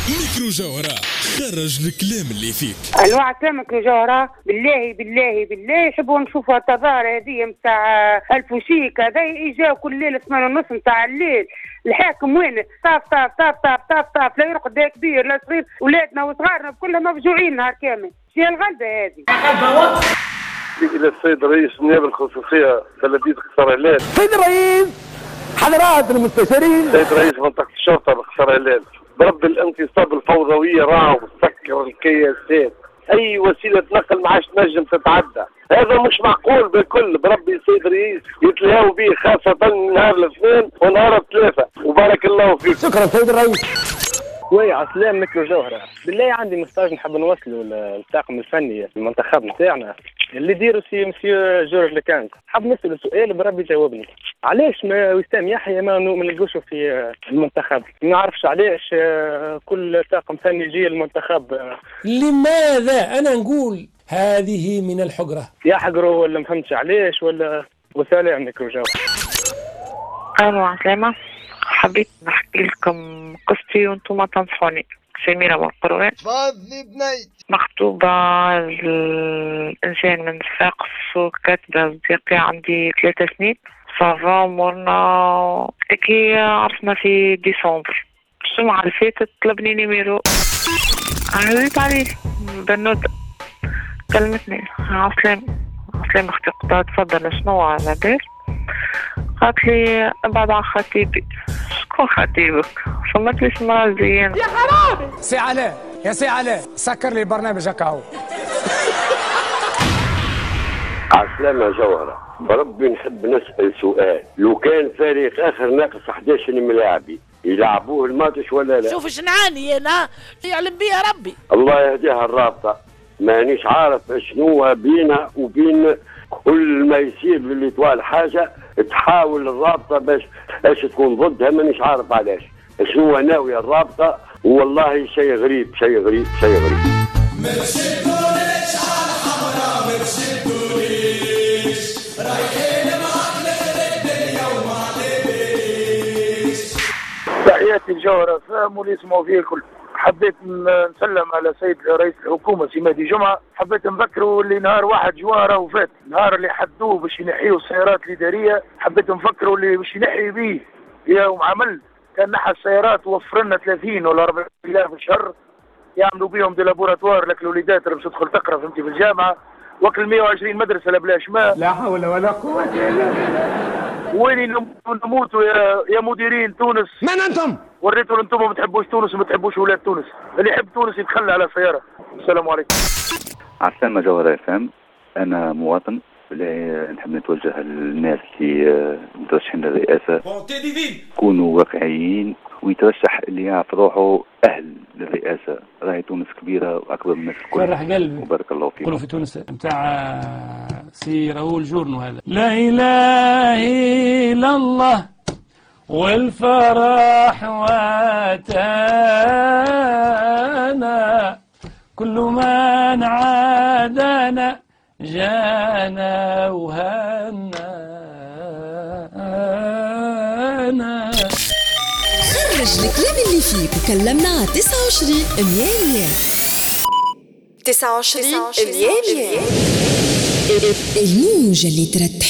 ميكرو جوهرة خرج الكلام اللي فيك. انواع كلامك يا جوهرة، بالله بالله بالله يحبوا نشوفوا التظاهرة هذه نتاع الفوشيك هذا يجاو كل ليلة 8:30 نتاع الليل. الحاكم وين؟ طاف طاف طاف طاف طاف طاف، لا يرقد لا كبير لا صغير، ولادنا وصغارنا كلهم مفجوعين نهار كامل. شنو الغلبة هذه؟ إلى السيد رئيس النيابة الخصوصية بلدية قصر علال. سيد الرئيس، حضرات المستشارين، سيد رئيس منطقة الشرطة بقصر علال، برد الانتصاب الفوضوية راهو سكر الكياسات، أي وسيلة نقل ما عادش تنجم تتعدى. هذا مش معقول بالكل. بربي السيد رئيس يتلهوا به خاصة نهار الاثنين ونهار الثلاثة، وبارك الله فيك. شكرا سيد الرئيس. وي عسلام ميكرو جوهرة، بالله عندي مساج نحب نوصله للطاقم الفني المنتخب نتاعنا اللي يديروا سي مسيو جورج لكانت. حاب نسأله سؤال بربي جاوبني، علاش ما وسام يحيى ما نلقوشه في المنتخب؟ ما نعرفش علاش كل طاقم فني يجي المنتخب. لماذا؟ أنا نقول هذه من الحجرة. يحجروا ولا ما فهمتش علاش ولا وسالي ميكرو جوهرة. أهلا عسلامة، حبيت نحكي لكم قصتي وانتم تنصحوني. سميرة بالقروان، تفضلي بنيت، مخطوبة الإنسان من صفاقس وكاتبة صديقي عندي 3 سنين. صافا مرنا كي عرفنا في ديسمبر. الجمعة اللي فاتت طلبني نيميرو، عرضت عليه بنوتة، كلمتني عسلام عسلام اختي قطع تفضل شنو على بال؟ قالت لي ابعد عن خطيبي. شكون خطيبك؟ فمت لي اسمها زيان. يا حرامي سي علاء، يا سي علاء سكر لي البرنامج هكاهو. عسلامة جوهرة، بربي نحب نسأل سؤال، لو كان فريق آخر ناقص 11 ملاعبي يلعبوه الماتش ولا لا؟ شوف شنعاني أنا يعلم بيها ربي. الله يهديها الرابطة، مانيش عارف شنو بينا وبين كل ما يصير اللي طوال حاجة تحاول الرابطة باش تكون ضدها. مانيش عارف علاش شنو ناوية الرابطة، والله شيء غريب شيء غريب شيء غريب. تحياتي الجوهرة، فهموا اللي يسمعوا فيه الكل. حبيت نسلم على سيد رئيس الحكومة سي مهدي جمعة. حبيت نذكروا اللي نهار 1 جوارة وفات، نهار اللي حدوه باش ينحيوا السيارات الإدارية. حبيت نفكروا اللي باش ينحي به يوم عمل كان نحى السيارات ووفر لنا 30 ولا 40 آلاف في الشهر يعملوا بهم دي لابوراتوار لك الوليدات اللي باش تدخل تقرا فهمتي في الجامعة، وكل 120 مدرسة لا بلاش ماء. لا حول ولا قوة إلا بالله. وين نموتوا يا مديرين تونس؟ من أنتم؟ وريتوا انتم ما تحبوش تونس وما تحبوش ولاد تونس. اللي يحب تونس يتخلى على سيارة. السلام عليكم. عسلامة جوهرة فهم، أنا مواطن نحب نتوجه للناس اللي مترشحين للرئاسة يكونوا واقعيين ويترشح اللي يعرف روحه أهل للرئاسة. راهي تونس كبيرة وأكبر من الناس الكل. فرح قلبي وبارك الله فيكم. قولوا في تونس نتاع سي راؤول جورنو هذا. لا إله إلا الله والفرح واتانا كل من عادنا جانا وهنانا. خرج الكلام اللي فيك وكلمنا على 29 100 29 100 الموجة اللي ترتب